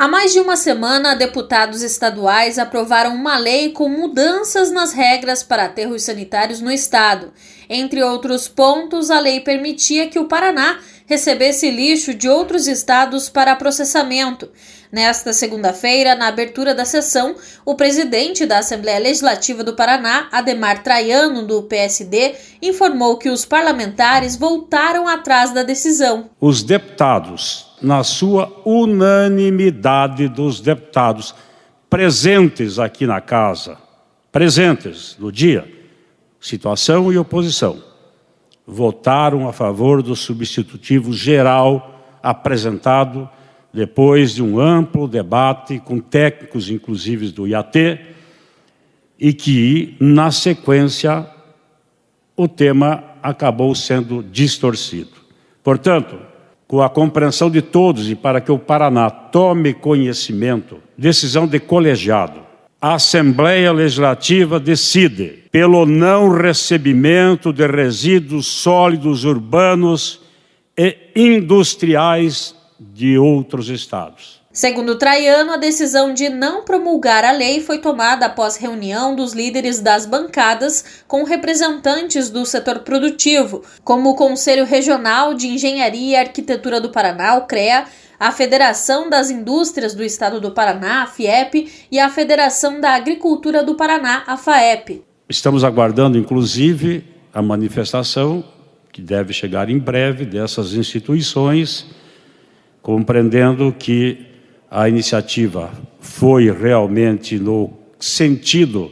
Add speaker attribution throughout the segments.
Speaker 1: Há mais de uma semana, deputados estaduais aprovaram uma lei com mudanças nas regras para aterros sanitários no estado. Entre outros pontos, a lei permitia que o Paraná recebesse lixo de outros estados para processamento. Nesta segunda-feira, na abertura da sessão, o presidente da Assembleia Legislativa do Paraná, Adhemar Traiano, do PSD, informou que os parlamentares voltaram atrás da decisão.
Speaker 2: Os deputados, na sua unanimidade dos deputados presentes aqui na casa, presentes no dia, situação e oposição, votaram a favor do substitutivo geral apresentado depois de um amplo debate com técnicos, inclusive do IAT, e que, na sequência, o tema acabou sendo distorcido. Portanto, com a compreensão de todos e para que o Paraná tome conhecimento, decisão de colegiado, a Assembleia Legislativa decide pelo não recebimento de resíduos sólidos urbanos e industriais de outros estados.
Speaker 1: Segundo Traiano, a decisão de não promulgar a lei foi tomada após reunião dos líderes das bancadas com representantes do setor produtivo, como o Conselho Regional de Engenharia e Arquitetura do Paraná, o CREA, a Federação das Indústrias do Estado do Paraná, a FIEP, e a Federação da Agricultura do Paraná, a FAEP.
Speaker 2: Estamos aguardando, inclusive, a manifestação, que deve chegar em breve, dessas instituições, compreendendo que a iniciativa foi realmente no sentido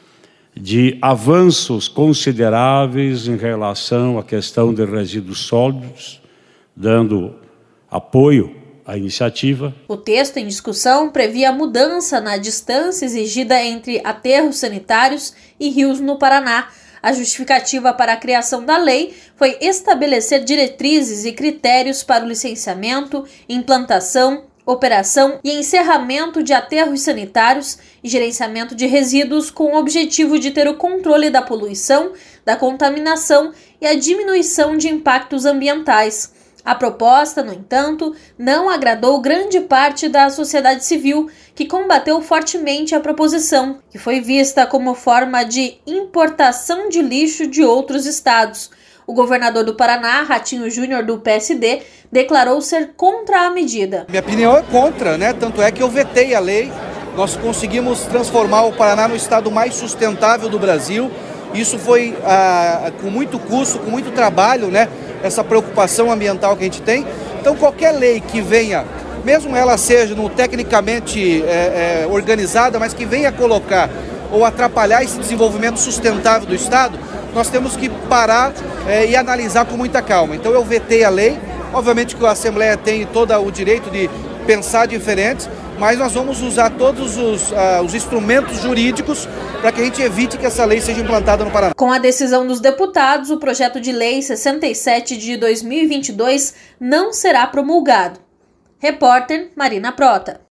Speaker 2: de avanços consideráveis em relação à questão de resíduos sólidos, dando apoio à iniciativa.
Speaker 1: O texto em discussão previa mudança na distância exigida entre aterros sanitários e rios no Paraná. A justificativa para a criação da lei foi estabelecer diretrizes e critérios para o licenciamento, implantação, operação e encerramento de aterros sanitários e gerenciamento de resíduos com o objetivo de ter o controle da poluição, da contaminação e a diminuição de impactos ambientais. A proposta, no entanto, não agradou grande parte da sociedade civil, que combateu fortemente a proposição, que foi vista como forma de importação de lixo de outros estados. O governador do Paraná, Ratinho Júnior, do PSD, declarou ser contra a medida.
Speaker 3: Minha opinião é contra, né? Tanto é que eu vetei a lei. Nós conseguimos transformar o Paraná no estado mais sustentável do Brasil. Isso foi com muito custo, com muito trabalho, né? Essa preocupação ambiental que a gente tem. Então, qualquer lei que venha, mesmo ela seja tecnicamente organizada, mas que venha colocar ou atrapalhar esse desenvolvimento sustentável do estado, nós temos que parar e analisar com muita calma. Então eu vetei a lei, obviamente que a Assembleia tem todo o direito de pensar diferentes, mas nós vamos usar todos os instrumentos jurídicos para que a gente evite que essa lei seja implantada no Paraná.
Speaker 1: Com a decisão dos deputados, o projeto de lei 67 de 2022 não será promulgado. Repórter Marina Prota.